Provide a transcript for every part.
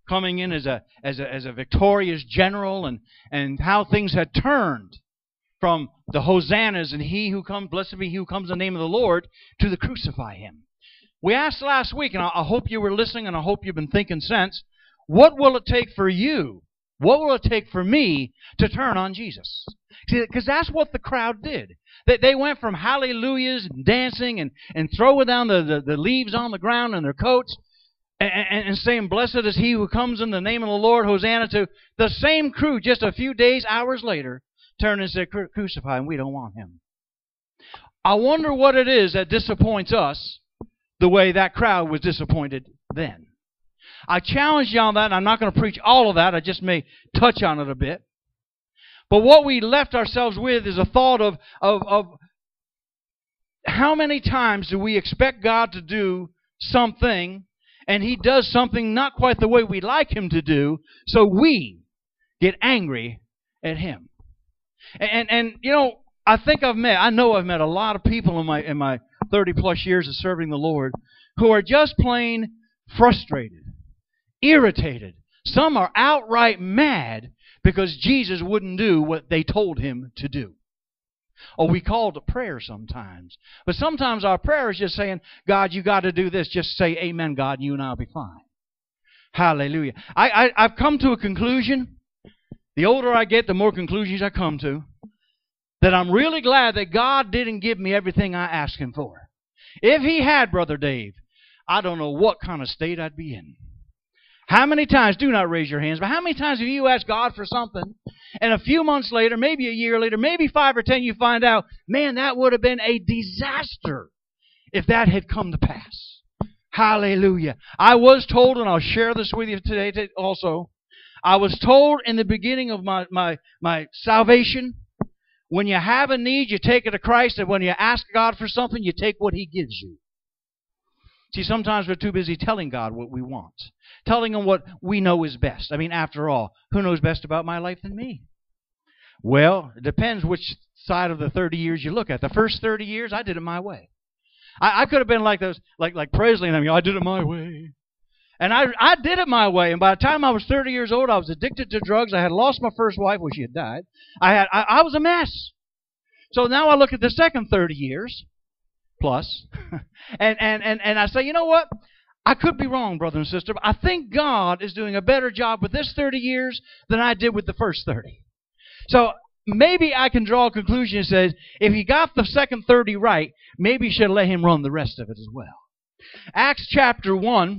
coming in as a victorious general, and how things had turned from the hosannas and he who comes, blessed be he who comes in the name of the Lord, to the crucify him. We asked last week, and I hope you were listening, and I hope you've been thinking since, what will it take for you? What will it take for me to turn on Jesus? Because that's what the crowd did. They went from hallelujahs and dancing and throwing down the leaves on the ground in their coats and saying, blessed is he who comes in the name of the Lord, Hosanna, to the same crew just a few days, hours later, turned and said, crucify him, we don't want him. I wonder what it is that disappoints us the way that crowd was disappointed then. I challenge you on that, and I'm not going to preach all of that. I just may touch on it a bit. But what we left ourselves with is a thought of how many times do we expect God to do something, and He does something not quite the way we'd like Him to do, so we get angry at Him. And you know, I know I've met a lot of people in my 30-plus years of serving the Lord who are just plain frustrated, irritated. Some are outright mad because Jesus wouldn't do what they told Him to do. Or we call it prayer sometimes. But sometimes our prayer is just saying, God, you got to do this. Just say, amen, God, and you and I will be fine. Hallelujah. I've come to a conclusion. The older I get, the more conclusions I come to. That I'm really glad that God didn't give me everything I asked Him for. If He had, Brother Dave, I don't know what kind of state I'd be in. How many times, do not raise your hands, but how many times have you asked God for something, and a few months later, maybe a year later, maybe 5 or 10, you find out, man, that would have been a disaster if that had come to pass. Hallelujah. I was told, and I'll share this with you today also, I was told in the beginning of my salvation, when you have a need, you take it to Christ, and when you ask God for something, you take what He gives you. See, sometimes we're too busy telling God what we want, telling Him what we know is best. I mean, after all, who knows best about my life than me? Well, it depends which side of the 30 years you look at. The first 30 years, I did it my way. I could have been like those, like Presley and them. I did it my way. And I did it my way. And by the time I was 30 years old, I was addicted to drugs. I had lost my first wife. Well, she had died. I was a mess. So now I look at the second 30 years plus, and I say, you know what? I could be wrong, brother and sister, but I think God is doing a better job with this 30 years than I did with the first 30. So maybe I can draw a conclusion that says, if He got the second 30 right, maybe you should let Him run the rest of it as well. Acts chapter 1,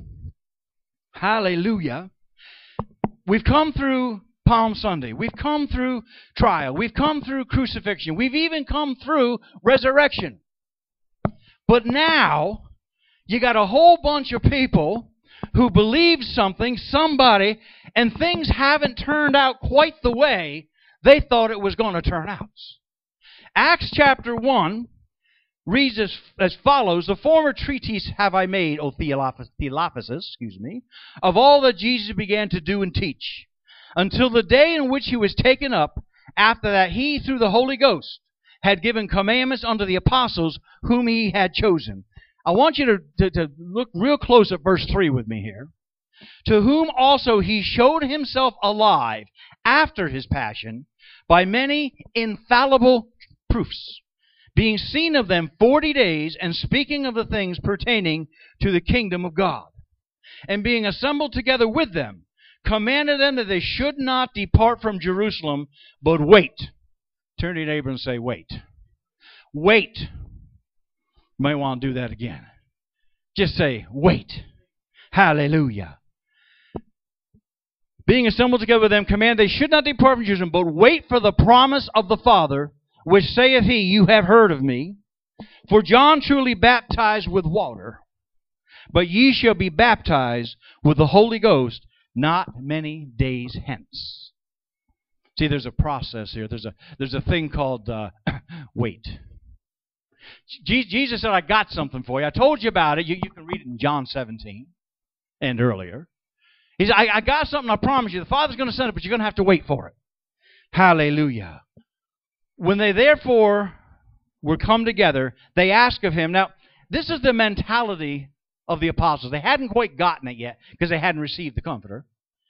hallelujah. We've come through Palm Sunday. We've come through trial. We've come through crucifixion. We've even come through resurrection. But now, you got a whole bunch of people who believe something, somebody, and things haven't turned out quite the way they thought it was going to turn out. Acts chapter 1 reads as follows, the former treatise have I made, O Theophilus, of all that Jesus began to do and teach, until the day in which He was taken up, after that He, through the Holy Ghost, had given commandments unto the apostles whom He had chosen. I want you to look real close at verse 3 with me here. To whom also He showed Himself alive after His passion by many infallible proofs, being seen of them 40 days, and speaking of the things pertaining to the kingdom of God. And being assembled together with them, commanded them that they should not depart from Jerusalem, but wait. Turn to your neighbor and say, wait. Wait. You might want to do that again. Just say, wait. Hallelujah. Being assembled together with them, command they should not depart from Jerusalem, but wait for the promise of the Father, which saith He, you have heard of me. For John truly baptized with water, but ye shall be baptized with the Holy Ghost not many days hence. See, there's a process here. There's a thing called wait. Jesus said, I got something for you. I told you about it. You can read it in John 17 and earlier. He said, I got something, I promise you. The Father's going to send it, but you're going to have to wait for it. Hallelujah. When they therefore were come together, they asked of Him. Now, this is the mentality of the apostles. They hadn't quite gotten it yet because they hadn't received the Comforter.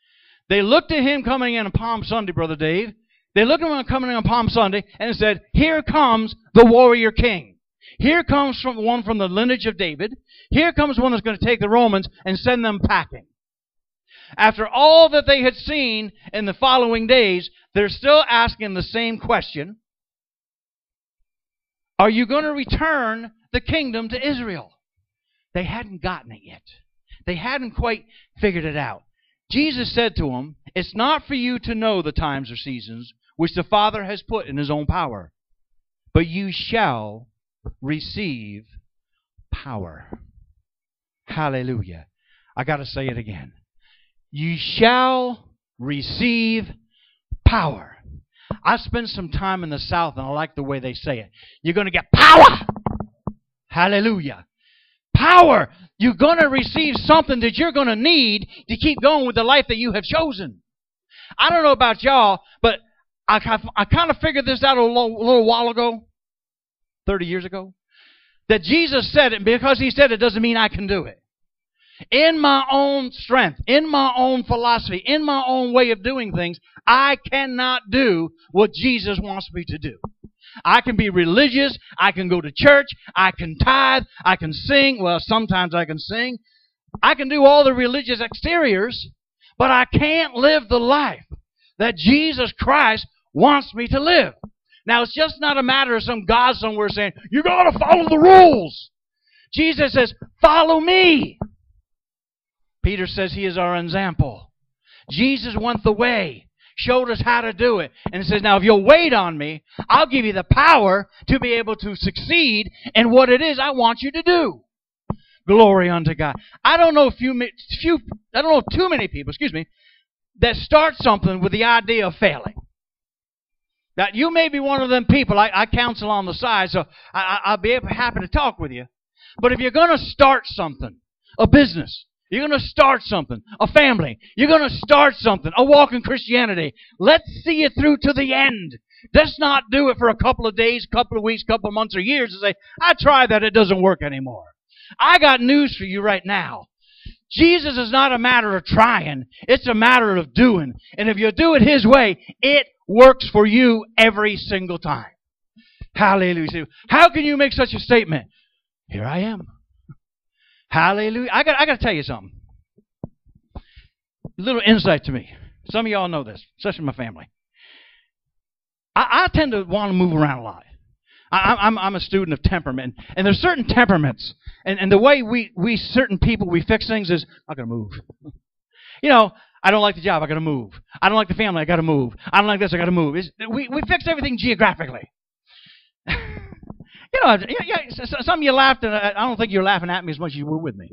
They looked at him coming in on Palm Sunday, Brother Dave. They looked at him coming in on Palm Sunday and said, here comes the warrior king. Here comes one from the lineage of David. Here comes one that's going to take the Romans and send them packing. After all that they had seen in the following days, they're still asking the same question. Are you going to return the kingdom to Israel? They hadn't gotten it yet. They hadn't quite figured it out. Jesus said to them, it's not for you to know the times or seasons which the Father has put in His own power, but you shall receive power. Hallelujah. I got to say it again. You shall receive power. I spent some time in the South, and I like the way they say it. You're going to get power. Hallelujah. Power. You're going to receive something that you're going to need to keep going with the life that you have chosen. I don't know about y'all, but I kind of figured this out a little while ago, 30 years ago, that Jesus said it, and because He said it doesn't mean I can do it. In my own strength, in my own philosophy, in my own way of doing things, I cannot do what Jesus wants me to do. I can be religious, I can go to church, I can tithe, I can sing. Well, sometimes I can sing. I can do all the religious exteriors, but I can't live the life that Jesus Christ wants me to live. Now, it's just not a matter of some God somewhere saying, you got to follow the rules. Jesus says, follow me. Peter says He is our example. Jesus went the way, showed us how to do it, and says, now if you'll wait on me, I'll give you the power to be able to succeed in what it is I want you to do. Glory unto God. I don't know too many people, that start something with the idea of failing. Now, you may be one of them people. I counsel on the side, so I'll be happy to talk with you. But if you're going to start something, a business, you're going to start something, a family, you're going to start something, a walk in Christianity, let's see it through to the end. Let's not do it for a couple of days, couple of weeks, couple of months, or years and say, I tried that, it doesn't work anymore. I got news for you right now. Jesus is not a matter of trying. It's a matter of doing. And if you do it His way, it works for you every single time. Hallelujah. How can you make such a statement? Here I am. Hallelujah. I got to tell you something. A little insight to me. Some of y'all know this, especially my family. I tend to want to move around a lot. I'm a student of temperament. And there's certain temperaments. And the way we certain people, we fix things is, I got to move. You know, I don't like the job, I got to move. I don't like the family, I got to move. I don't like this, I got to move. We fix everything geographically. You know, some of you laughed, and I don't think you're laughing at me as much as you were with me.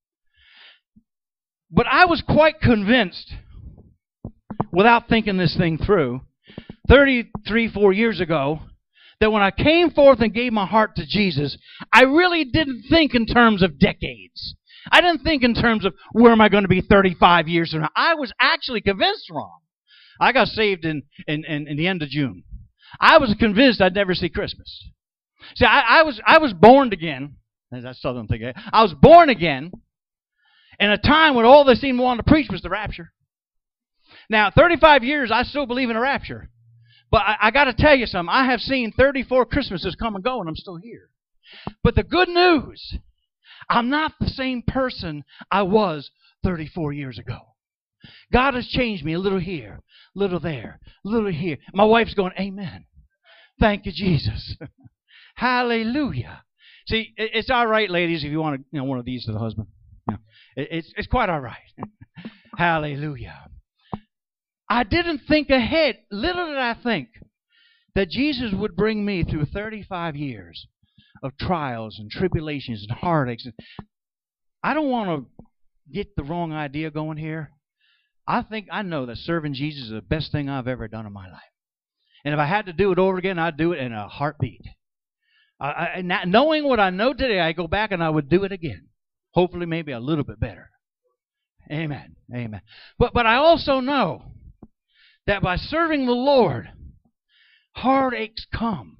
But I was quite convinced, without thinking this thing through, 4 years ago, that when I came forth and gave my heart to Jesus, I really didn't think in terms of decades. I didn't think in terms of where am I going to be 35 years from now. I was actually convinced wrong. I got saved in the end of June. I was convinced I'd never see Christmas. See, I was born again. I still don't think I was born again in a time when all they seemed to want to preach was the rapture. Now, 35 years, I still believe in a rapture. But I got to tell you something. I have seen 34 Christmases come and go, and I'm still here. But the good news, I'm not the same person I was 34 years ago. God has changed me a little here, a little there, a little here. My wife's going, amen. Thank you, Jesus. Hallelujah. See, it's all right, ladies, if you want one of these to the husband. It's quite all right. Hallelujah. I didn't think ahead. Little did I think that Jesus would bring me through 35 years of trials and tribulations and heartaches. I don't want to get the wrong idea going here. I know that serving Jesus is the best thing I've ever done in my life. And if I had to do it over again, I'd do it in a heartbeat. Knowing what I know today, I go back and I would do it again. Hopefully, maybe a little bit better. Amen. Amen. But I also know that by serving the Lord, heartaches come.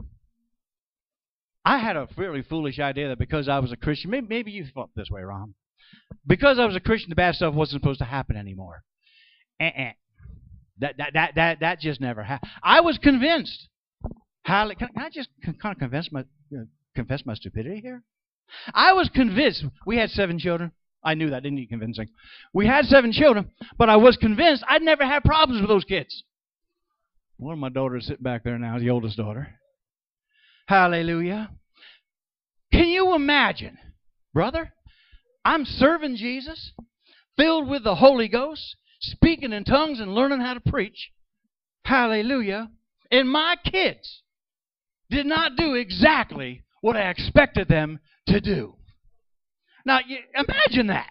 I had a fairly foolish idea that because I was a Christian, maybe you thought this way, Ron. Because I was a Christian, the bad stuff wasn't supposed to happen anymore. That just never happened. I was convinced. Can I just kind of confess my stupidity here? I was convinced. We had 7 children. I knew that, didn't need convincing. We had 7 children, but I was convinced I'd never have problems with those kids. One of my daughters sitting back there now, the oldest daughter. Hallelujah. Can you imagine, brother? I'm serving Jesus, filled with the Holy Ghost, speaking in tongues and learning how to preach. Hallelujah. And my kids did not do exactly what I expected them to do. Now, imagine that.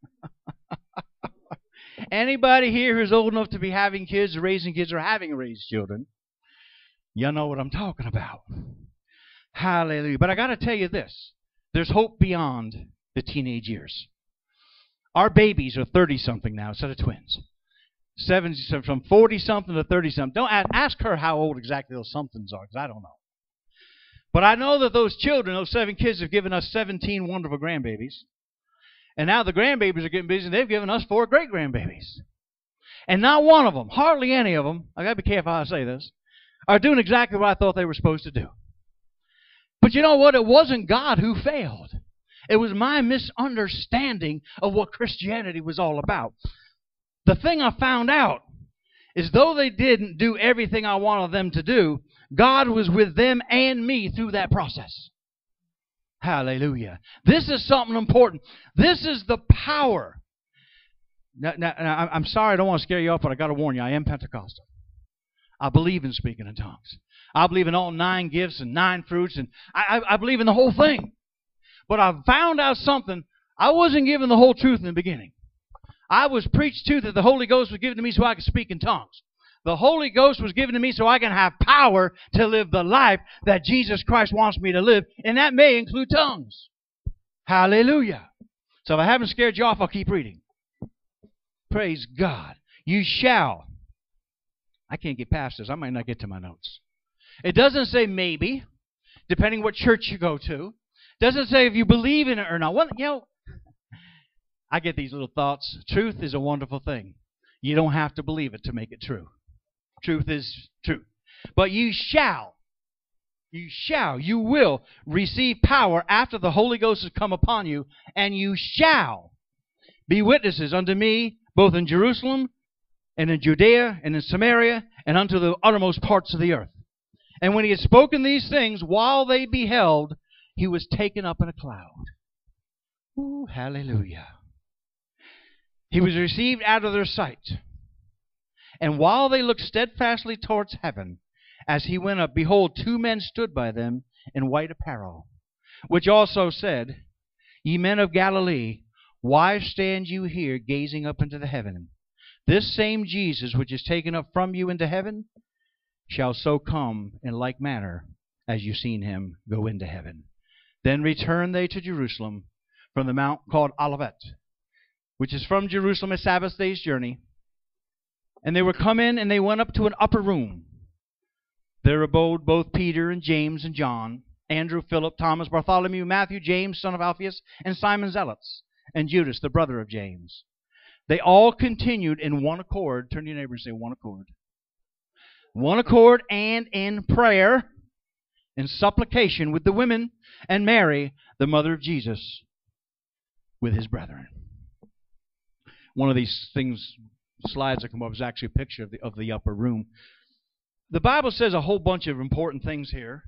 Anybody here who's old enough to be having kids, raising kids, or having raised children, you know what I'm talking about. Hallelujah. But I got to tell you this. There's hope beyond the teenage years. Our babies are 30-something now instead of twins. 70, from 40-something to 30-something. Don't ask her how old exactly those somethings are, because I don't know. But I know that those children, those 7 kids, have given us 17 wonderful grandbabies. And now the grandbabies are getting busy, and they've given us 4 great-grandbabies. And not one of them, hardly any of them, I got to be careful how I say this, are doing exactly what I thought they were supposed to do. But you know what? It wasn't God who failed. It was my misunderstanding of what Christianity was all about. The thing I found out is though they didn't do everything I wanted them to do, God was with them and me through that process. Hallelujah. This is something important. This is the power. Now, I'm sorry, I don't want to scare you off, but I got to warn you, I am Pentecostal. I believe in speaking in tongues. I believe in all 9 gifts and 9 fruits, and I believe in the whole thing. But I found out something. I wasn't given the whole truth in the beginning. I was preached to that the Holy Ghost was given to me so I could speak in tongues. The Holy Ghost was given to me so I can have power to live the life that Jesus Christ wants me to live, and that may include tongues. Hallelujah. So if I haven't scared you off, I'll keep reading. Praise God. You shall. I can't get past this. I might not get to my notes. It doesn't say maybe, depending what church you go to. It doesn't say if you believe in it or not. Well, you know, I get these little thoughts. Truth is a wonderful thing. You don't have to believe it to make it true. Truth is truth. But you will receive power after the Holy Ghost has come upon you, and you shall be witnesses unto me, both in Jerusalem and in Judea and in Samaria and unto the uttermost parts of the earth. And when he had spoken these things, while they beheld, he was taken up in a cloud. Ooh, hallelujah. He was received out of their sight. And while they looked steadfastly towards heaven, as he went up, behold, 2 men stood by them in white apparel, which also said, Ye men of Galilee, why stand you here gazing up into the heaven? This same Jesus, which is taken up from you into heaven, shall so come in like manner as you seen him go into heaven. Then returned they to Jerusalem from the mount called Olivet, which is from Jerusalem a Sabbath day's journey. And they were come in, and they went up to an upper room. There abode both Peter and James and John, Andrew, Philip, Thomas, Bartholomew, Matthew, James, son of Alphaeus, and Simon Zealots, and Judas, the brother of James. They all continued in one accord. Turn to your neighbor and say, one accord. One accord and in prayer and supplication with the women and Mary, the mother of Jesus, with his brethren. One of these things, slides that come up, is actually a picture of the upper room. The Bible says a whole bunch of important things here.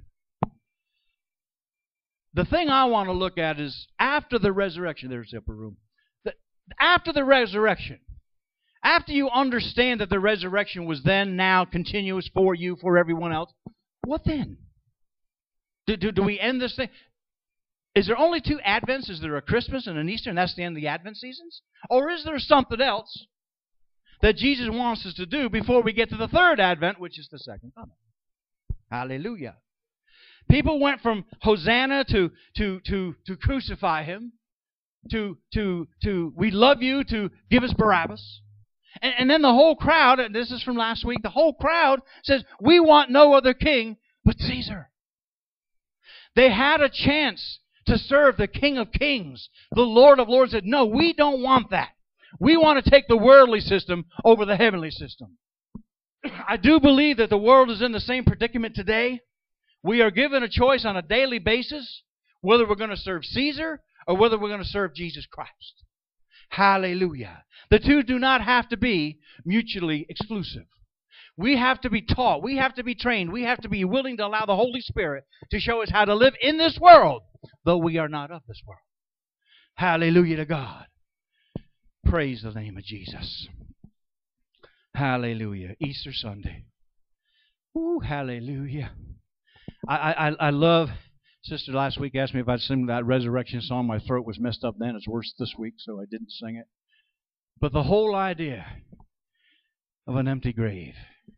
The thing I want to look at is after the resurrection. There's the upper room. After the resurrection, after you understand that the resurrection was then, now, continuous for you, for everyone else, what then? Do we end this thing? Is there only 2 Advents? Is there a Christmas and an Easter, and that's the end of the Advent seasons? Or is there something else that Jesus wants us to do before we get to the 3rd Advent, which is the second coming? Hallelujah. People went from Hosanna to crucify him, to we love you, to give us Barabbas. And then the whole crowd, and this is from last week, the whole crowd says, we want no other king but Caesar. They had a chance to serve the King of Kings. The Lord of Lords said, no, we don't want that. We want to take the worldly system over the heavenly system. I do believe that the world is in the same predicament today. We are given a choice on a daily basis whether we're going to serve Caesar or whether we're going to serve Jesus Christ. Hallelujah. The two do not have to be mutually exclusive. We have to be taught. We have to be trained. We have to be willing to allow the Holy Spirit to show us how to live in this world, though we are not of this world. Hallelujah to God. Praise the name of Jesus. Hallelujah. Easter Sunday. Ooh, hallelujah. I love, Sister last week asked me if I'd sing that resurrection song. My throat was messed up then. It's worse this week, so I didn't sing it. But the whole idea of an empty grave.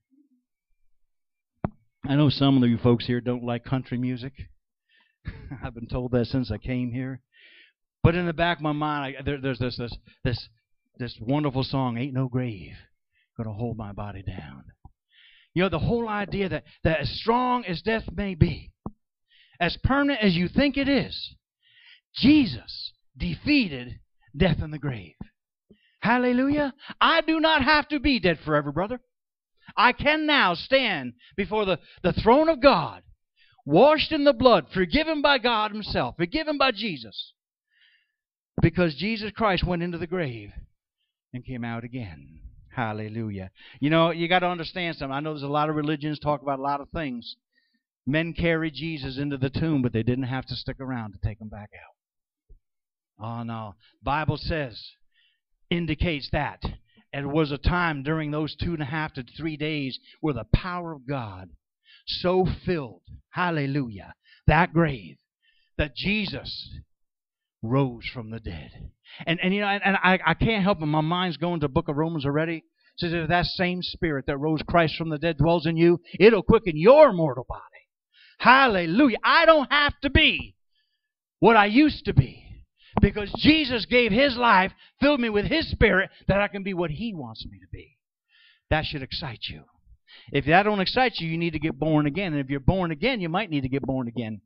I know some of you folks here don't like country music. I've been told that since I came here. But in the back of my mind, there's this wonderful song, Ain't No Grave Gonna Hold My Body Down. You know, the whole idea that as strong as death may be, as permanent as you think it is, Jesus defeated death in the grave. Hallelujah. I do not have to be dead forever, brother. I can now stand before the throne of God, washed in the blood, forgiven by God Himself, forgiven by Jesus, because Jesus Christ went into the grave and came out again. Hallelujah. You know, you got to understand something. I know there's a lot of religions talk about a lot of things. Men carried Jesus into the tomb, but they didn't have to stick around to take him back out. Oh, no. Bible says, indicates that. And it was a time during those 2.5 to 3 days where the power of God so filled, hallelujah, that grave, that Jesus rose from the dead. And you know, and I can't help it. My mind's going to the book of Romans already. It says if that same Spirit that rose Christ from the dead dwells in you, it'll quicken your mortal body. Hallelujah. I don't have to be what I used to be, because Jesus gave His life, filled me with His Spirit, that I can be what He wants me to be. That should excite you. If that don't excite you, you need to get born again. And if you're born again, you might need to get born again.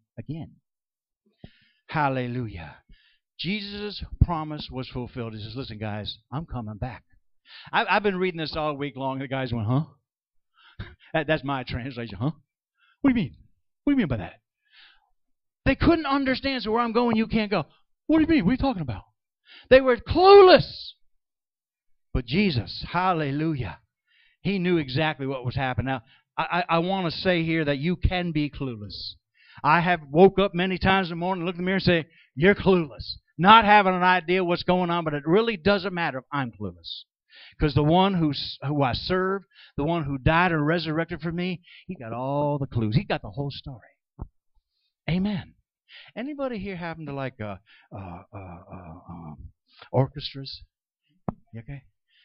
Hallelujah. Jesus' promise was fulfilled. He says, listen, guys, I'm coming back. I've been reading this all week long. The guys went, huh? That's my translation, huh? What do you mean? What do you mean by that? They couldn't understand, so where I'm going, you can't go. What do you mean? What are you talking about? They were clueless. But Jesus, hallelujah, He knew exactly what was happening. Now, I want to say here that you can be clueless. I have woke up many times in the morning, looked in the mirror and say, you're clueless. Not having an idea what's going on, but it really doesn't matter if I'm clueless. Because the one who I serve, the one who died and resurrected for me, He got all the clues. He got the whole story. Amen. Anybody here happen to like orchestras? You okay?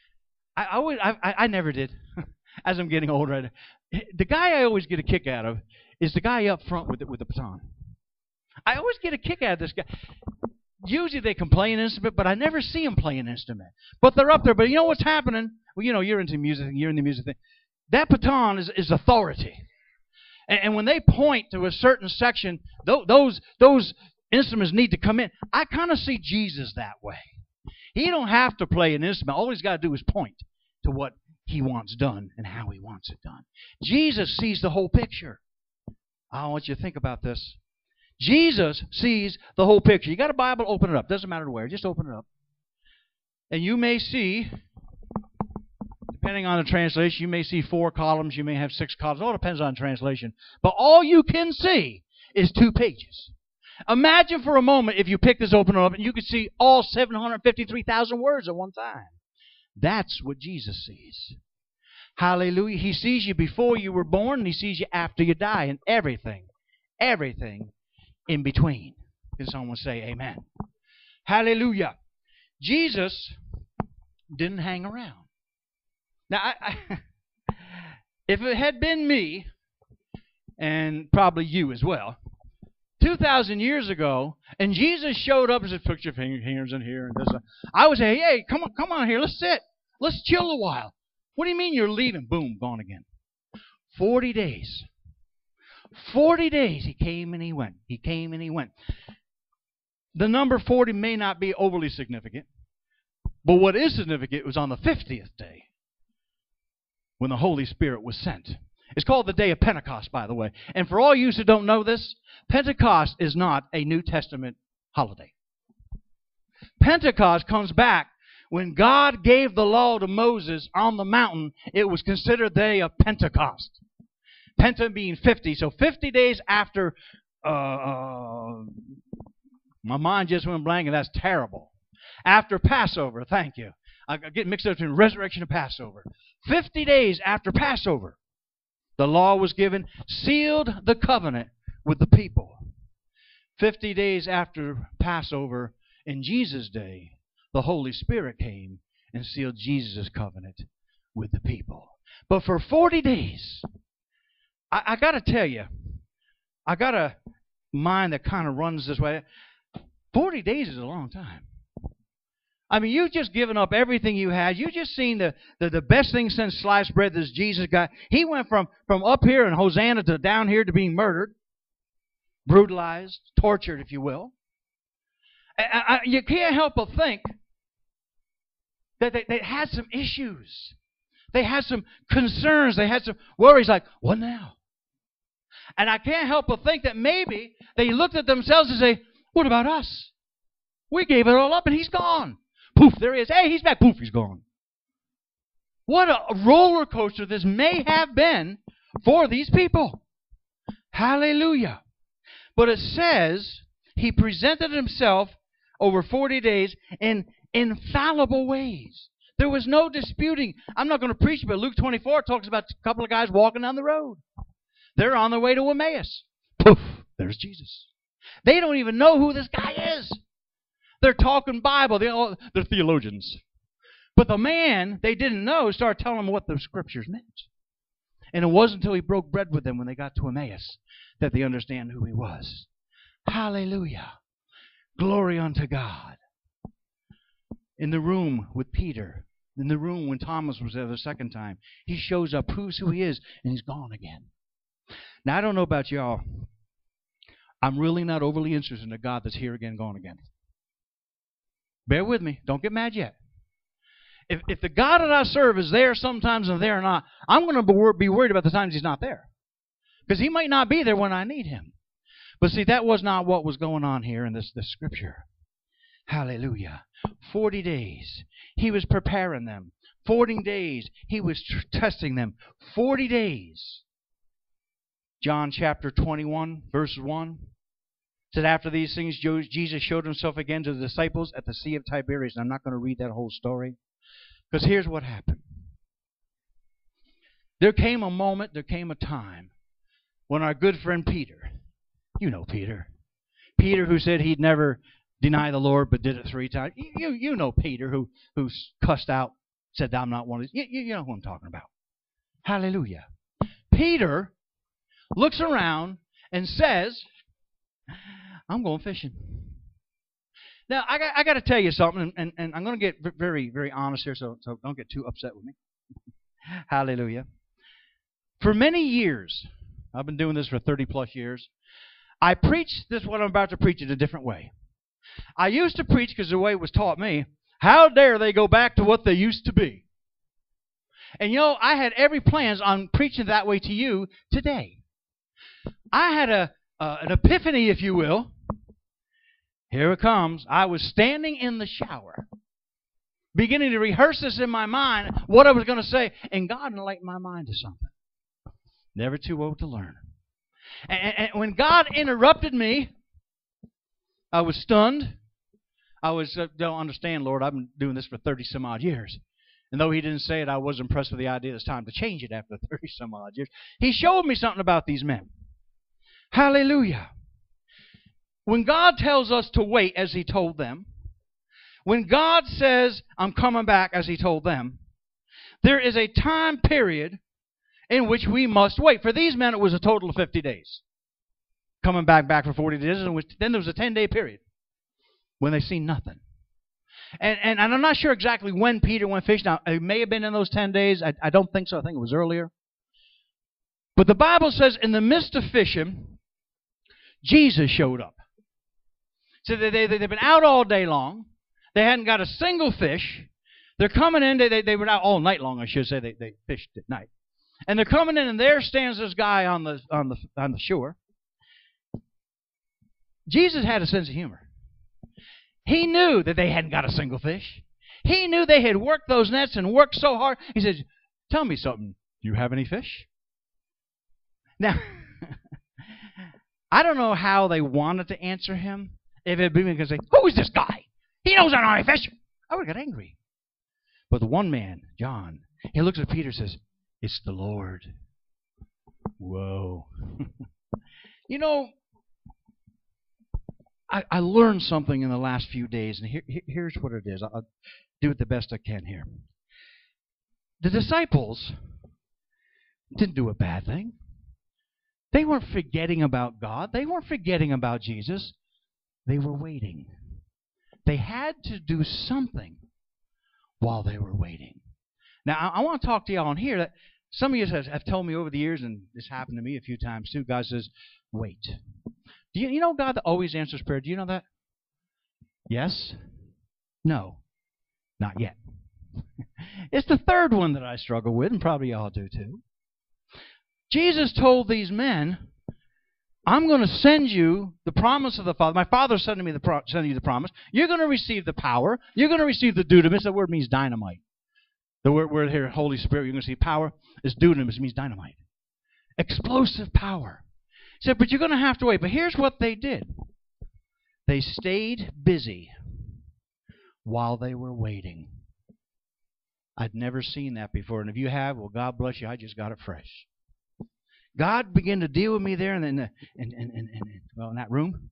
I never did. As I'm getting older, the guy I always get a kick out of is the guy up front with the baton. I always get a kick out of this guy. Usually they can play an instrument, but I never see them play an instrument. But they're up there. But you know what's happening? Well, you know, you're into music. You're in the music thing. That baton is authority. And when they point to a certain section, those instruments need to come in. I kind of see Jesus that way. He don't have to play an instrument. All He's got to do is point to what He wants done and how He wants it done. Jesus sees the whole picture. I want you to think about this. Jesus sees the whole picture. You got a Bible, open it up. Doesn't matter where. Just open it up. And you may see, depending on the translation, you may see 4 columns. You may have 6 columns. It all depends on translation. But all you can see is 2 pages. Imagine for a moment if you pick this, open it up, and you could see all 753,000 words at one time. That's what Jesus sees. Hallelujah. He sees you before you were born, and He sees you after you die, and everything in between. Can someone say amen? Hallelujah. Jesus didn't hang around. Now, if it had been me, and probably you as well, 2,000 years ago, and Jesus showed up and said, put your fingers in here and this, I would say, hey, come on here, let's sit. Let's chill a while. What do you mean you're leaving? Boom, gone again. 40 days. 40 days He came and He went. He came and He went. The number 40 may not be overly significant. But what is significant was on the 50th day when the Holy Spirit was sent. It's called the day of Pentecost, by the way. And for all you who don't know this, Pentecost is not a New Testament holiday. Pentecost comes back when God gave the law to Moses on the mountain. It was considered the day of Pentecost. Penta being 50. So 50 days after, my mind just went blank, and that's terrible. After Passover, thank you. I get mixed up between resurrection and Passover. 50 days after Passover, the law was given, sealed the covenant with the people. 50 days after Passover, in Jesus' day, the Holy Spirit came and sealed Jesus' covenant with the people. But for 40 days, I got to tell you, I got a mind that kind of runs this way. 40 days is a long time. I mean, you've just given up everything you had. You just seen the best thing since sliced bread this Jesus got. He went from up here in Hosanna to down here to being murdered, brutalized, tortured, if you will. You can't help but think that they had some issues. They had some concerns. They had some worries like, what now? And I can't help but think that maybe they looked at themselves and say, what about us? We gave it all up and he's gone. Poof, there he is. Hey, he's back. Poof, he's gone. What a roller coaster this may have been for these people. Hallelujah. But it says he presented himself over 40 days in infallible ways. There was no disputing. I'm not going to preach, but Luke 24 talks about a couple of guys walking down the road. They're on their way to Emmaus. Poof, there's Jesus. They don't even know who this guy is. They're talking Bible. They're theologians. But the man they didn't know started telling them what the Scriptures meant. And it wasn't until he broke bread with them when they got to Emmaus that they understand who he was. Hallelujah. Glory unto God. In the room with Peter, in the room when Thomas was there the second time, he shows up, proves who he is, and he's gone again. Now, I don't know about y'all. I'm really not overly interested in a God that's here again, gone again. Bear with me. Don't get mad yet. If the God that I serve is there sometimes and there not, I'm going to be worried about the times he's not there. Because he might not be there when I need him. But see, that was not what was going on here in this scripture. Hallelujah. 40 days. He was preparing them. 40 days. He was testing them. 40 days. John chapter 21, verse 1. Said after these things, Jesus showed himself again to the disciples at the Sea of Tiberias. And I'm not going to read that whole story. Because here's what happened. There came a moment, there came a time when our good friend Peter, you know Peter who said he'd never deny the Lord but did it 3 times. You know Peter who cussed out, said, I'm not one of these. You know who I'm talking about. Hallelujah. Peter looks around and says, I'm going fishing. Now, I got to tell you something, and I'm going to get very, very honest here, so don't get too upset with me. Hallelujah. For many years, I've been doing this for 30-plus years, I preached this, what I'm about to preach, in a different way. I used to preach, because the way it was taught me, how dare they go back to what they used to be? And you know, I had every plans on preaching that way to you today. I had an epiphany, if you will. Here it comes. I was standing in the shower, beginning to rehearse this in my mind, what I was going to say, and God enlightened my mind to something. Never too old to learn. And when God interrupted me, I was stunned. I was, don't understand, Lord, I've been doing this for 30-some-odd years. And though he didn't say it, I was impressed with the idea it's time to change it after 30-some-odd years. He showed me something about these men. Hallelujah. When God tells us to wait, as he told them, when God says, I'm coming back, as he told them, there is a time period in which we must wait. For these men, it was a total of 50 days. Coming back for 40 days, and then there was a 10-day period when they seen nothing. And I'm not sure exactly when Peter went fishing. Now, it may have been in those 10 days. I don't think so. I think it was earlier. But the Bible says in the midst of fishing, Jesus showed up. So they've been out all day long. They hadn't got a single fish. They're coming in. They were out all night long, I should say. They fished at night. And they're coming in, and there stands this guy on the shore. Jesus had a sense of humor. He knew that they hadn't got a single fish. He knew they had worked those nets and worked so hard. He says, "Tell me something. Do you have any fish?" Now, I don't know how they wanted to answer him. If it had been because they, "Who is this guy? He knows I don't have any fish." I would have got angry. But the one man, John, he looks at Peter and says, "It's the Lord." Whoa. You know, I learned something in the last few days, and here's what it is. I'll do it the best I can here. The disciples didn't do a bad thing. They weren't forgetting about God. They weren't forgetting about Jesus. They were waiting. They had to do something while they were waiting. Now, I want to talk to y'all on here that some of you have told me over the years, and this happened to me a few times too. God says, "Wait." Do you know God that always answers prayer? Do you know that? Yes? No. Not yet. It's the third one that I struggle with, and probably y'all do too. Jesus told these men, "I'm going to send you the promise of the Father. My Father's sending you the promise. You're going to receive the power. You're going to receive the dunamis." That word means dynamite. The word here, Holy Spirit, you're going to see power, is dunamis. It means dynamite. Explosive power. He said, but you're going to have to wait. But here's what they did. They stayed busy while they were waiting. I'd never seen that before. And if you have, well, God bless you. I just got it fresh. God began to deal with me there in that room.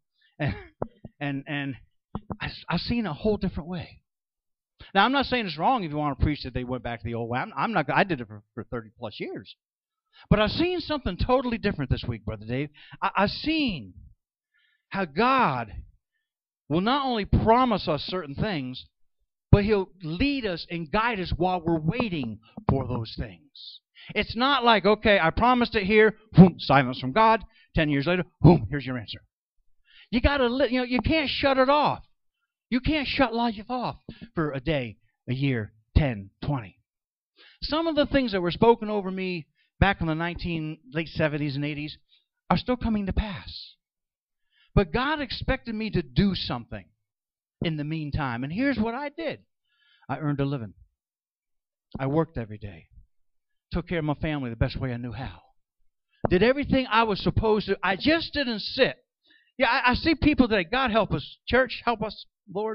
And I've seen a whole different way. Now, I'm not saying it's wrong if you want to preach that they went back to the old way. I'm not. I did it for 30 plus years. But I've seen something totally different this week, Brother Dave. I've seen how God will not only promise us certain things, but He'll lead us and guide us while we're waiting for those things. It's not like, okay, I promised it here, boom, silence from God. 10 years later, boom, here's your answer. You got to, you can't shut it off. You can't shut life off for a day, a year, 10, 20. Some of the things that were spoken over me back in the late 70s and 80s are still coming to pass. But God expected me to do something in the meantime. And here's what I did. I earned a living. I worked every day. Took care of my family the best way I knew how. Did everything I was supposed to. I just didn't sit. Yeah, I see people today. God help us. Church, help us, Lord.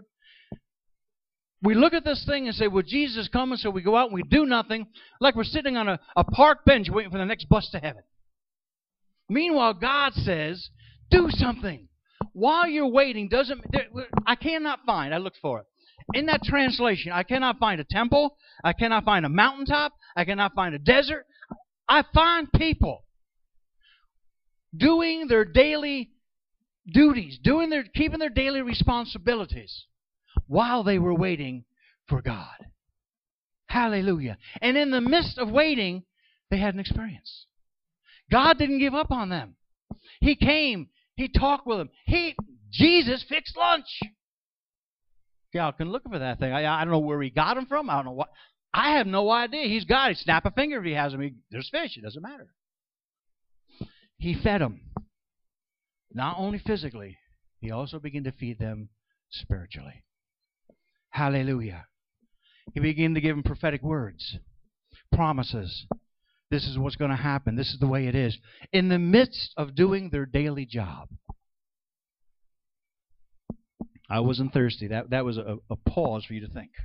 We look at this thing and say, well, Jesus is coming, so we go out and we do nothing, like we're sitting on a park bench waiting for the next bus to heaven. Meanwhile, God says, do something. While you're waiting, I cannot find, I looked for it. In that translation, I cannot find a temple. I cannot find a mountaintop. I cannot find a desert. I find people doing their daily duties, keeping their daily responsibilities while they were waiting for God. Hallelujah. And in the midst of waiting, they had an experience. God didn't give up on them. He came. He talked with them. Jesus fixed lunch. Y'all can look for that thing. I don't know where he got them from. I don't know what. I have no idea. He's got it. Snap a finger if he has them. There's fish. It doesn't matter. He fed them. Not only physically, he also began to feed them spiritually. Hallelujah. He began to give them prophetic words, promises. This is what's going to happen. This is the way it is. In the midst of doing their daily job. I wasn't thirsty. That was a pause for you to think.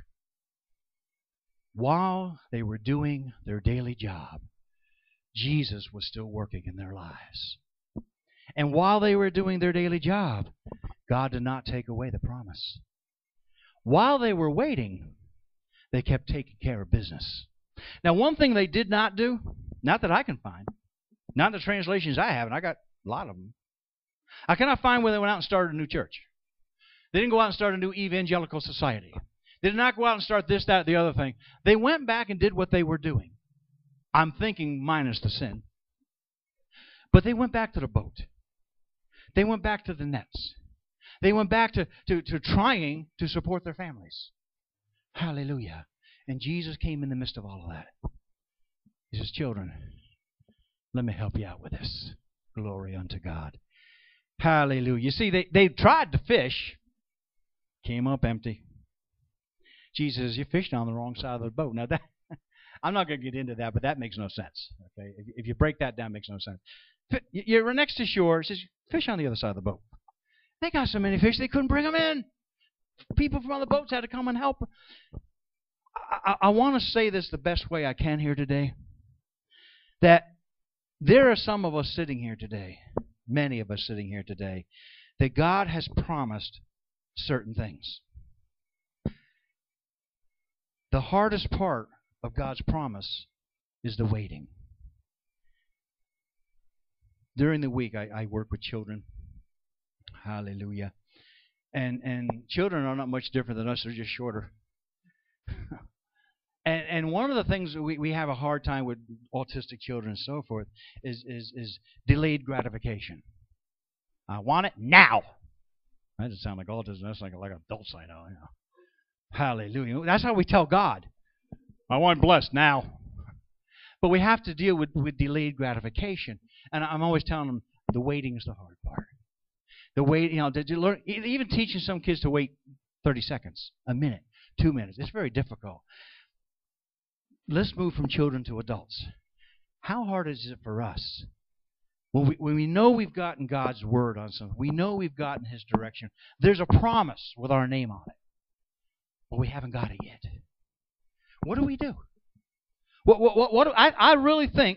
While they were doing their daily job, Jesus was still working in their lives. And while they were doing their daily job, God did not take away the promise. While they were waiting, they kept taking care of business. Now, one thing they did not do, not that I can find, not the translations I have, and I got a lot of them, I cannot find where they went out and started a new church. They didn't go out and start a new evangelical society. They did not go out and start this, that, the other thing. They went back and did what they were doing. I'm thinking minus the sin. But they went back to the boat. They went back to the nets. They went back to trying to support their families. Hallelujah. And Jesus came in the midst of all of that. He says, children, let me help you out with this. Glory unto God. Hallelujah. You see, they tried to fish. Came up empty. Jesus says, you fished on the wrong side of the boat. Now, that I'm not going to get into that, but that makes no sense. Okay, if you break that down, it makes no sense. You're next to shore. It says, fish on the other side of the boat. They got so many fish, they couldn't bring them in. People from other boats had to come and help. I want to say this the best way I can here today. That there are some of us sitting here today, many of us sitting here today, that God has promised certain things. The hardest part of God's promise is the waiting. During the week, I work with children. Hallelujah. And children are not much different than us. They're just shorter. and one of the things we have a hard time with autistic children and so forth is delayed gratification. I want it now. That doesn't sound like autism. That's like adults I know. Hallelujah. That's how we tell God. I want blessed now. But we have to deal with delayed gratification. And I'm always telling them the waiting is the hard part. The wait, did you learn? Even teaching some kids to wait 30 seconds, a minute, 2 minutes. It's very difficult. Let's move from children to adults. How hard is it for us? When we know we've gotten God's word on something, we know we've gotten His direction. There's a promise with our name on it. But we haven't got it yet. What do we do? I really think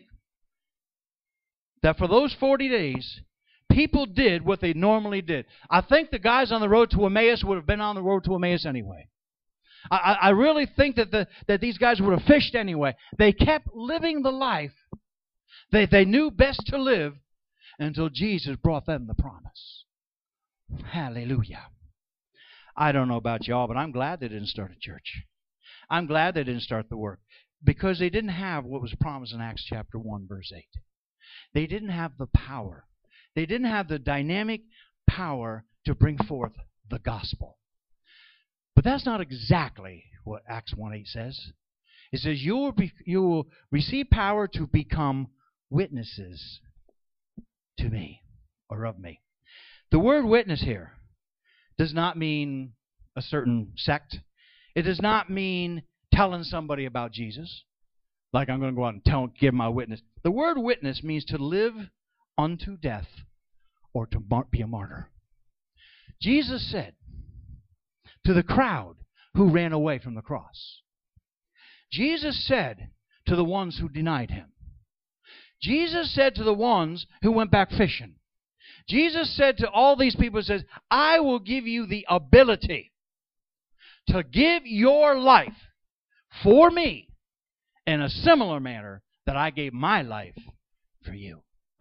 that for those 40 days, people did what they normally did. I think the guys on the road to Emmaus would have been on the road to Emmaus anyway. I really think that these guys would have fished anyway. They kept living the life that they knew best to live until Jesus brought them the promise. Hallelujah. I don't know about y'all, but I'm glad they didn't start a church. I'm glad they didn't start the work because they didn't have what was promised in Acts chapter 1, verse 8. They didn't have the power. They didn't have the dynamic power to bring forth the gospel. But that's not exactly what Acts 1:8 says. It says you will receive power to become witnesses to me or of me. The word witness here does not mean a certain sect. It does not mean telling somebody about Jesus. Like I'm going to go out and give my witness. The word witness means to live unto death or to be a martyr. Jesus said to the crowd who ran away from the cross. Jesus said to the ones who denied Him. Jesus said to the ones who went back fishing. Jesus said to all these people, says, I will give you the ability to give your life for me in a similar manner that I gave my life for you.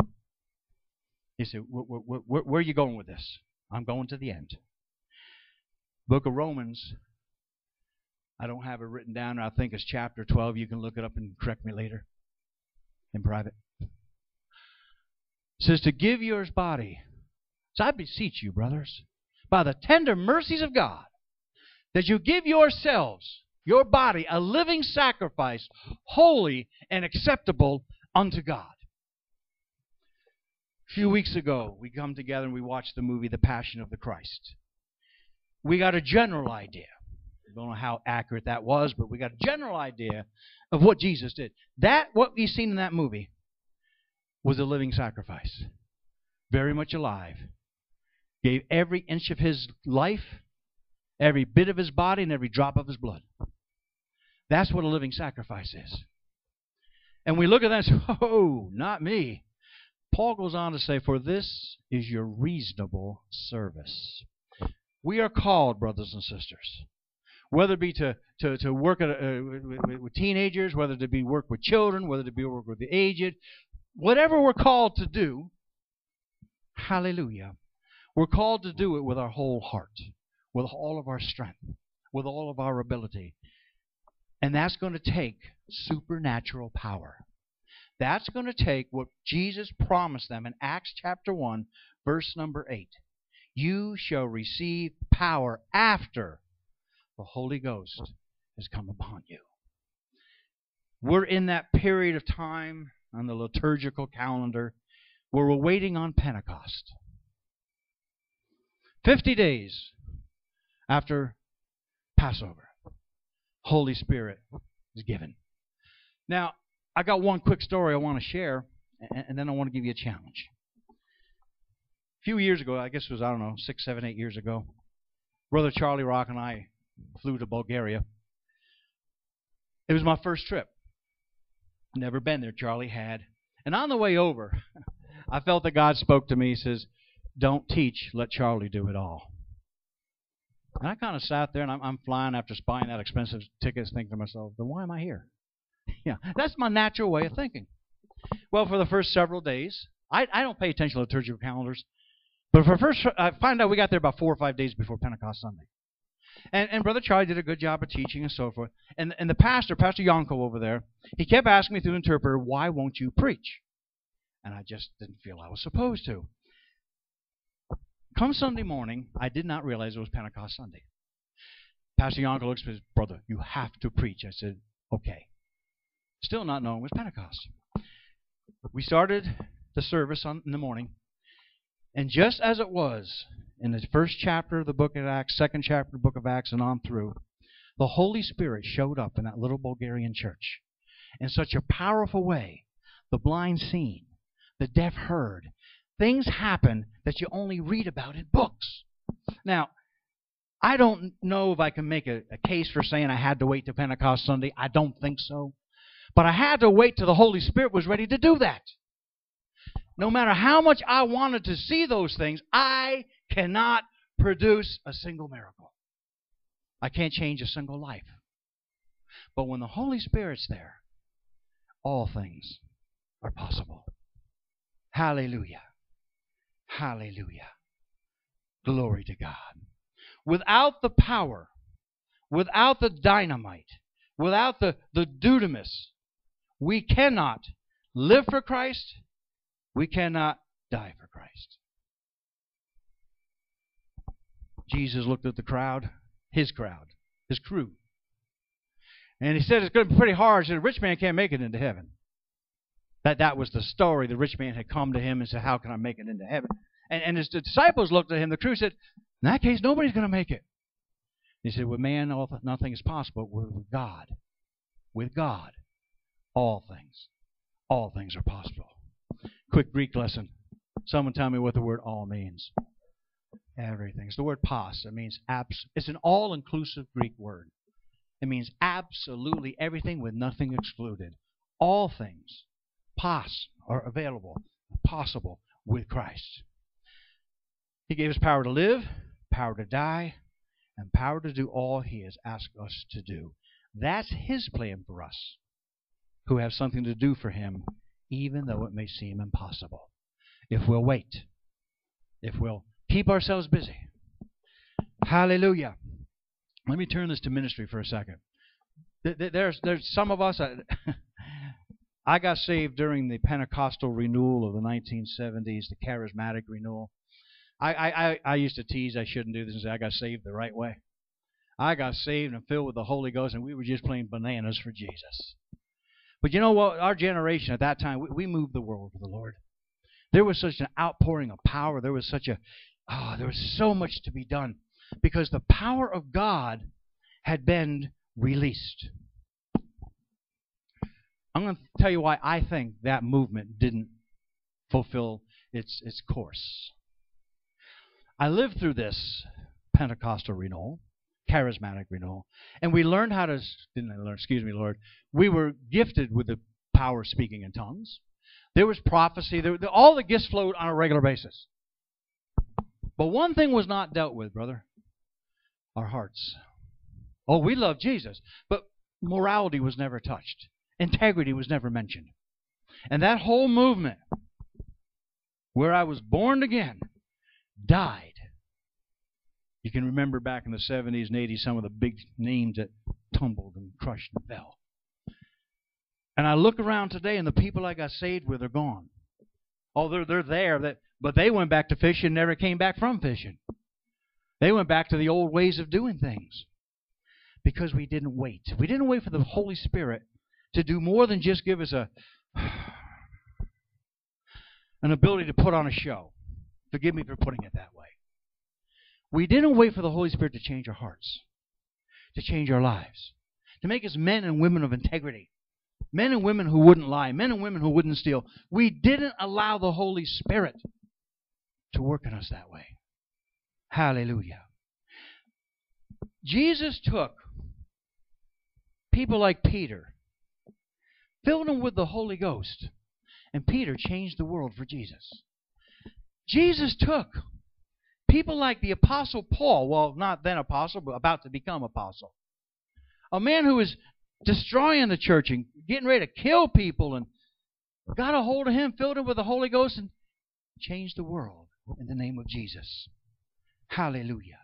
You say, where are you going with this? I'm going to the end. Book of Romans, I don't have it written down. I think it's chapter 12. You can look it up and correct me later in private. It says to give your body. So I beseech you, brothers, by the tender mercies of God, that you give yourselves, your body, a living sacrifice, holy and acceptable unto God. A few weeks ago, we come together and we watched the movie The Passion of the Christ. We got a general idea. I don't know how accurate that was, but we got a general idea of what Jesus did. What we've seen in that movie was a living sacrifice. Very much alive. Gave every inch of His life, every bit of His body, and every drop of His blood. That's what a living sacrifice is. And we look at that and say, oh, not me. Paul goes on to say, for this is your reasonable service. We are called, brothers and sisters, whether it be to work with teenagers, whether it be work with children, whether it be work with the aged, whatever we're called to do, hallelujah, we're called to do it with our whole heart, with all of our strength, with all of our ability. And that's going to take supernatural power. That's going to take what Jesus promised them in Acts chapter 1, verse number 8. You shall receive power after the Holy Ghost has come upon you. We're in that period of time on the liturgical calendar where we're waiting on Pentecost. 50 days after Passover, Holy Spirit is given. Now, I got one quick story I want to share, and then I want to give you a challenge. A few years ago, I guess it was, 6, 7, 8 years ago, Brother Charlie Rock and I flew to Bulgaria. It was my first trip. Never been there. Charlie had. And on the way over, I felt that God spoke to me. He says, don't teach, let Charlie do it all. And I kind of sat there, and I'm flying after buying that expensive tickets, thinking to myself, then why am I here? Yeah, that's my natural way of thinking. Well, for the first several days, I don't pay attention to liturgical calendars, but I find out we got there about 4 or 5 days before Pentecost Sunday. And Brother Charlie did a good job of teaching and so forth. And the Pastor Yonko over there, he kept asking me through the interpreter, why won't you preach? And I just didn't feel I was supposed to. Come Sunday morning, I did not realize it was Pentecost Sunday. Pastor Yonko looks at me and says, brother, you have to preach. I said, okay. Still not knowing it was Pentecost. We started the service in the morning, and just as it was in the first chapter of the book of Acts, second chapter of the book of Acts, and on through, the Holy Spirit showed up in that little Bulgarian church in such a powerful way. The blind seen, the deaf heard. Things happen that you only read about in books. Now, I don't know if I can make a case for saying I had to wait till Pentecost Sunday. I don't think so. But I had to wait till the Holy Spirit was ready to do that. No matter how much I wanted to see those things, I cannot produce a single miracle. I can't change a single life. But when the Holy Spirit's there, all things are possible. Hallelujah. Hallelujah. Glory to God. Without the power, without the dynamite, without the dunamis, we cannot live for Christ. We cannot die for Christ. Jesus looked at the crowd, his crew. And he said it's going to be pretty hard. He said, a rich man can't make it into heaven. That was the story. The rich man had come to him and said, how can I make it into heaven? And his disciples looked at him. The crew said, in that case, nobody's going to make it. He said, with man, nothing is possible. With God, all things are possible. Quick Greek lesson. Someone tell me what the word all means. Everything. It's the word pas. It means it's an all-inclusive Greek word. It means absolutely everything with nothing excluded. All things, pas, are available, possible with Christ. He gave us power to live, power to die, and power to do all He has asked us to do. That's His plan for us, who have something to do for Him, even though it may seem impossible. If we'll wait, if we'll keep ourselves busy. Hallelujah. Let me turn this to ministry for a second. There's some of us, I got saved during the Pentecostal renewal of the 1970s, the charismatic renewal. I used to tease I shouldn't do this and say I got saved the right way. I got saved and filled with the Holy Ghost, and we were just playing bananas for Jesus. But you know what? Our generation at that time, we moved the world for the Lord. There was such an outpouring of power. There was there was so much to be done because the power of God had been released. I'm going to tell you why I think that movement didn't fulfill its course. I lived through this Pentecostal renewal, charismatic renewal, and we learned how to, we were gifted with the power of speaking in tongues. There was prophecy. All the gifts flowed on a regular basis. But one thing was not dealt with, brother. Our hearts. Oh, we love Jesus, but morality was never touched. Integrity was never mentioned. And that whole movement, where I was born again, died. You can remember back in the 70s and 80s some of the big names that tumbled and crushed and fell. And I look around today and the people I got saved with are gone. Oh, they're there, but they went back to fishing and never came back from fishing. They went back to the old ways of doing things because we didn't wait. We didn't wait for the Holy Spirit to do more than just give us an ability to put on a show. Forgive me for putting it that way. We didn't wait for the Holy Spirit to change our hearts, to change our lives, to make us men and women of integrity, men and women who wouldn't lie, men and women who wouldn't steal. We didn't allow the Holy Spirit to work in us that way. Hallelujah. Jesus took people like Peter, filled them with the Holy Ghost, and Peter changed the world for Jesus. Jesus took people like the Apostle Paul, well, not then apostle, but about to become apostle. A man who was destroying the church and getting ready to kill people, and got a hold of him, filled him with the Holy Ghost, and changed the world in the name of Jesus. Hallelujah.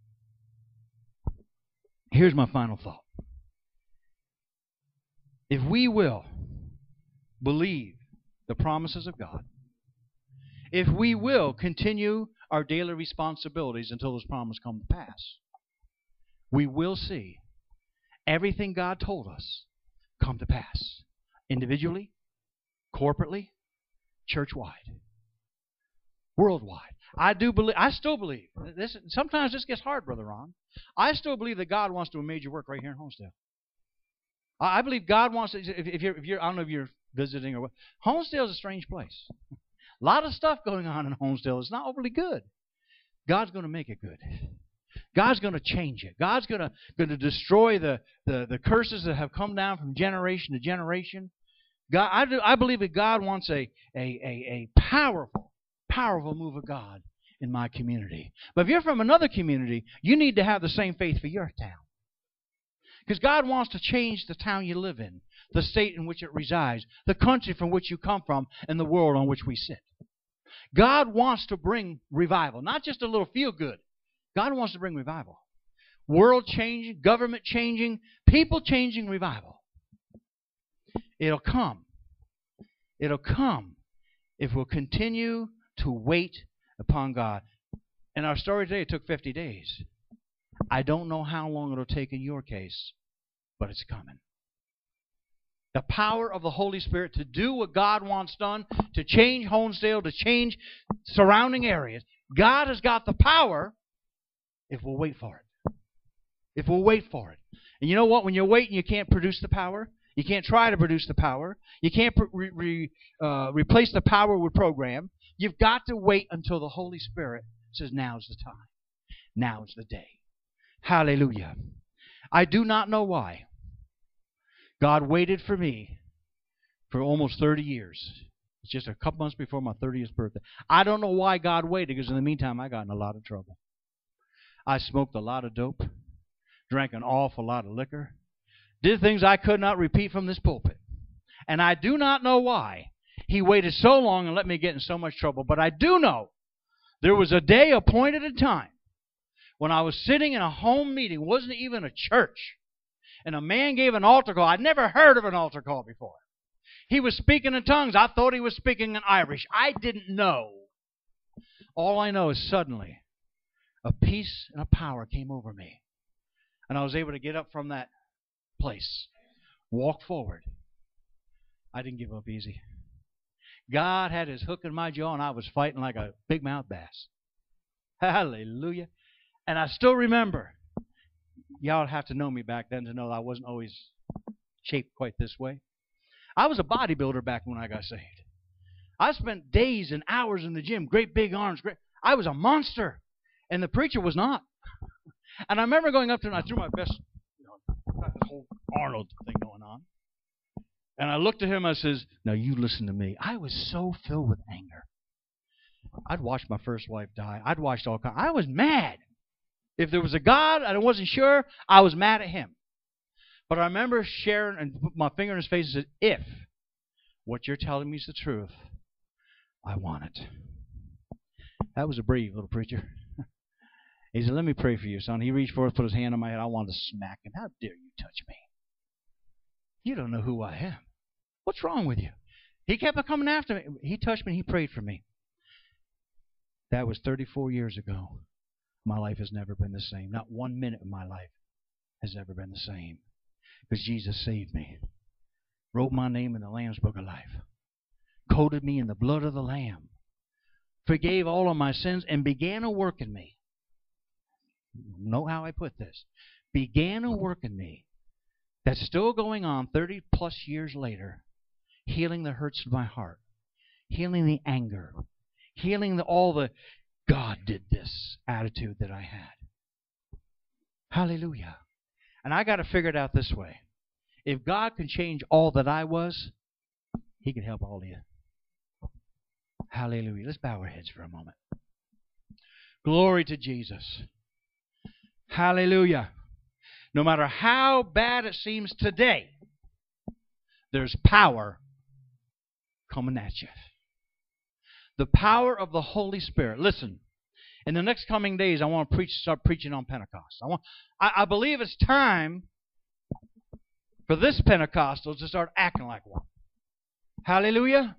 Here's my final thought. If we will believe the promises of God, if we will continue our daily responsibilities until those promises come to pass, we will see everything God told us come to pass. Individually, corporately, church-wide, worldwide. I still believe. Sometimes this gets hard, Brother Ron. I still believe that God wants to do a major work right here in Homestead. I believe God wants to, if you're, I don't know if you're visiting or what. Homestead is a strange place. A lot of stuff going on in Homestead. It's not overly good. God's going to make it good. God's going to change it. God's going to destroy the curses that have come down from generation to generation. I believe that God wants a powerful move of God in my community. But if you're from another community, you need to have the same faith for your town. Because God wants to change the town you live in, the state in which it resides, the country from which you come from, and the world on which we sit. God wants to bring revival, not just a little feel-good. God wants to bring revival. World changing, government changing, people changing revival. It'll come. It'll come if we'll continue to wait upon God. In our story today, it took 50 days. I don't know how long it'll take in your case, but it's coming. The power of the Holy Spirit to do what God wants done, to change Honesdale, to change surrounding areas. God has got the power if we'll wait for it. If we'll wait for it. And you know what? When you're waiting, you can't produce the power. You can't try to produce the power. You can't replace the power with program. You've got to wait until the Holy Spirit says, now's the time. Now's the day. Hallelujah. I do not know why God waited for me for almost 30 years. It's just a couple months before my 30th birthday. I don't know why God waited, because in the meantime, I got in a lot of trouble. I smoked a lot of dope, drank an awful lot of liquor, did things I could not repeat from this pulpit. And I do not know why He waited so long and let me get in so much trouble. But I do know there was a day appointed in time when I was sitting in a home meeting, wasn't even a church, and a man gave an altar call. I'd never heard of an altar call before. He was speaking in tongues. I thought he was speaking in Irish. I didn't know. All I know is suddenly a peace and a power came over me. And I was able to get up from that place, walk forward. I didn't give up easy. God had His hook in my jaw, and I was fighting like a big mouth bass. Hallelujah. And I still remember, y'all have to know me back then to know that I wasn't always shaped quite this way. I was a bodybuilder back when I got saved. I spent days and hours in the gym, great big arms. I was a monster, and the preacher was not. And I remember going up to him, and I threw my best, got this whole Arnold thing going on. And I looked at him, I says, now you listen to me. I was so filled with anger. I'd watched my first wife die. I'd watched all kinds. I was mad. If there was a God and I wasn't sure, I was mad at Him. But I remember sharing and put my finger in his face and said, if what you're telling me is the truth, I want it. That was a brave little preacher. He said, let me pray for you, son. He reached forth, put his hand on my head. I wanted to smack him. How dare you touch me? You don't know who I am. What's wrong with you? He kept coming after me. He touched me and he prayed for me. That was 34 years ago. My life has never been the same. Not 1 minute of my life has ever been the same. Because Jesus saved me. wrote my name in the Lamb's Book of Life, coated me in the blood of the Lamb, forgave all of my sins, and began a work in me. Know how I put this? Began a work in me that's still going on 30 plus years later, healing the hurts of my heart, healing the anger, healing all the God did this attitude that I had. Hallelujah. And I got to figure it out this way. If God can change all that I was, He can help all of you. Hallelujah. Let's bow our heads for a moment. Glory to Jesus. Hallelujah. No matter how bad it seems today, there's power coming at you. The power of the Holy Spirit. Listen, in the next coming days, I want to start preaching on Pentecost. I believe it's time for this Pentecostal to start acting like one. Hallelujah.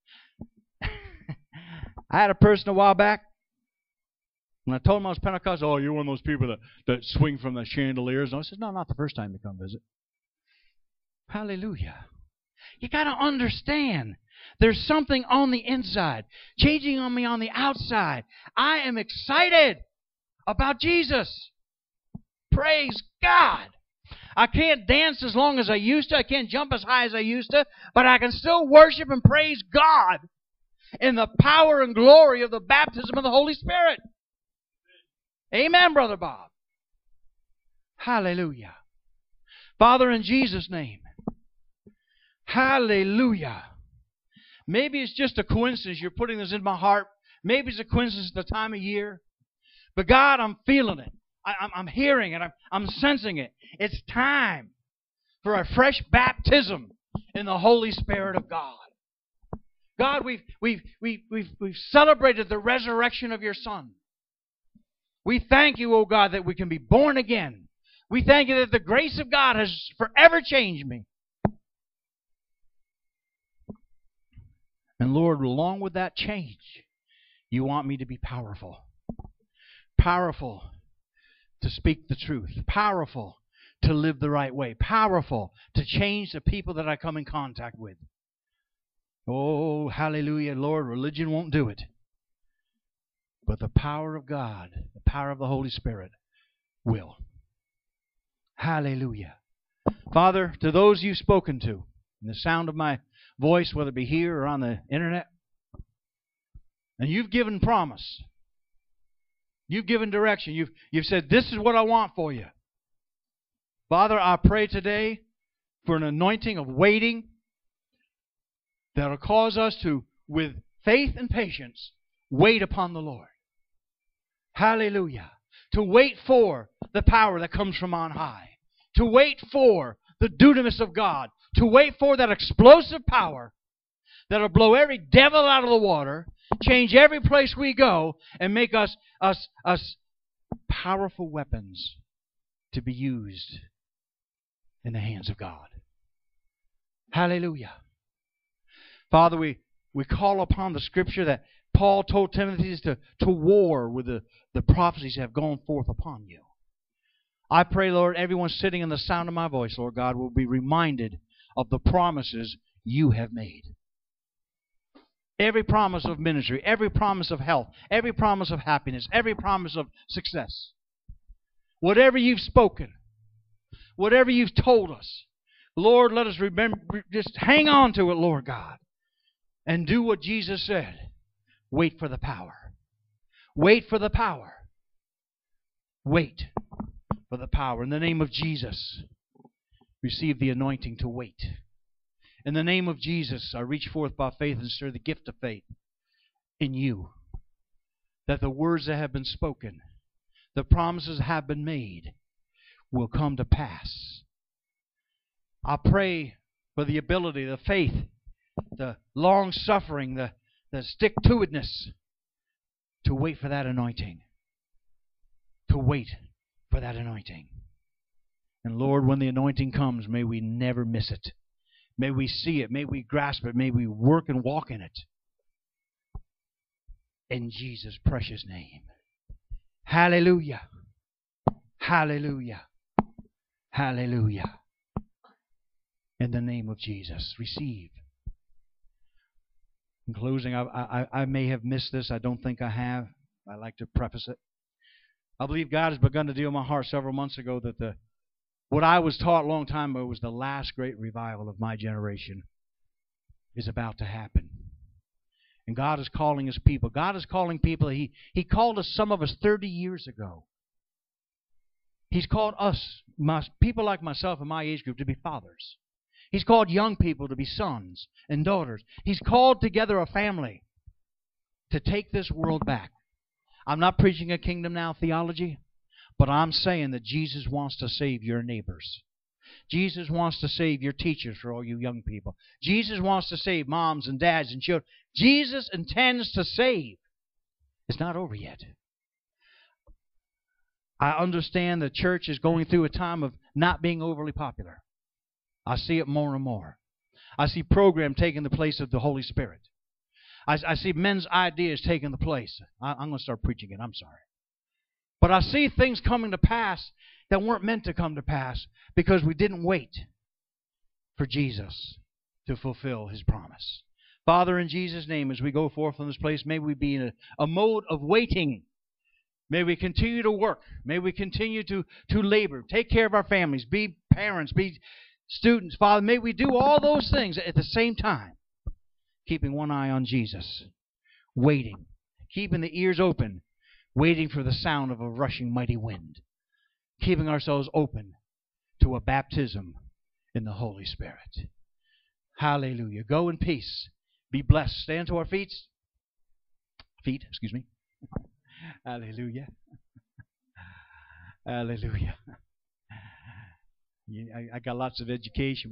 I had a person a while back, when I told him I was Pentecostal, oh, you're one of those people that swing from the chandeliers. And I said, no, not the first time you come visit. Hallelujah. You got to understand, there's something on the inside, changing on me on the outside. I am excited about Jesus. Praise God. I can't dance as long as I used to. I can't jump as high as I used to. But I can still worship and praise God in the power and glory of the baptism of the Holy Spirit. Amen, Brother Bob. Hallelujah. Father, in Jesus' name. Hallelujah. Maybe it's just a coincidence you're putting this in my heart. Maybe it's a coincidence at the time of year. But God, I'm feeling it. I'm hearing it. I'm sensing it. It's time for a fresh baptism in the Holy Spirit of God. God, we've celebrated the resurrection of your Son. We thank you, O God, that we can be born again. We thank you that the grace of God has forever changed me. And Lord, along with that change, you want me to be powerful. Powerful to speak the truth. Powerful to live the right way. Powerful to change the people that I come in contact with. Oh, hallelujah, Lord, religion won't do it. But the power of God, the power of the Holy Spirit will. Hallelujah. Father, to those you've spoken to, in the sound of my voice, whether it be here or on the internet, and you've given promise. You've given direction. You've said, this is what I want for you. Father, I pray today for an anointing of waiting that will cause us to, with faith and patience, wait upon the Lord. Hallelujah. To wait for the power that comes from on high. To wait for the dunamis of God. To wait for that explosive power that will blow every devil out of the water, change every place we go, and make us powerful weapons to be used in the hands of God. Hallelujah. Father, we call upon the Scripture that Paul told Timothy to war with the prophecies that have gone forth upon you. I pray, Lord, everyone sitting in the sound of my voice, Lord God, will be reminded of the promises you have made. Every promise of ministry, every promise of health, every promise of happiness, every promise of success. Whatever you've spoken, whatever you've told us, Lord, let us remember, just hang on to it, Lord God, and do what Jesus said. Wait for the power. Wait for the power. Wait for the power. In the name of Jesus, receive the anointing to wait. In the name of Jesus, I reach forth by faith and stir the gift of faith in you, that the words that have been spoken, the promises that have been made, will come to pass. I pray for the ability, the faith, the long-suffering, the stick-to-itness to wait for that anointing. To wait for that anointing. And Lord, when the anointing comes, may we never miss it. May we see it. May we grasp it. May we work and walk in it. In Jesus' precious name. Hallelujah. Hallelujah. Hallelujah. in the name of Jesus. Receive. In closing, I may have missed this. I don't think I have. I like to preface it. I believe God has begun to deal in my heart several months ago that what I was taught a long time ago was the last great revival of my generation is about to happen. And God is calling His people. God is calling people. He called us, some of us, 30 years ago. He's called us, people like myself and my age group, to be fathers. He's called young people to be sons and daughters. He's called together a family to take this world back. I'm not preaching a kingdom now theology, but I'm saying that Jesus wants to save your neighbors. Jesus wants to save your teachers, for all you young people. Jesus wants to save moms and dads and children. Jesus intends to save. It's not over yet. I understand the church is going through a time of not being overly popular. I see it more and more. I see program taking the place of the Holy Spirit. I see men's ideas taking the place. I'm going to start preaching it. I'm sorry. But I see things coming to pass that weren't meant to come to pass because we didn't wait for Jesus to fulfill His promise. Father, in Jesus' name, as we go forth from this place, may we be in a mode of waiting. May we continue to work. May we continue to labor. Take care of our families. Be parents. Be students. Father, may we do all those things at the same time. Keeping one eye on Jesus. Waiting. Keeping the ears open. Waiting for the sound of a rushing mighty wind. Keeping ourselves open to a baptism in the Holy Spirit. Hallelujah. Go in peace. Be blessed. Stand to our feet. Excuse me. Hallelujah. Hallelujah. I got lots of education.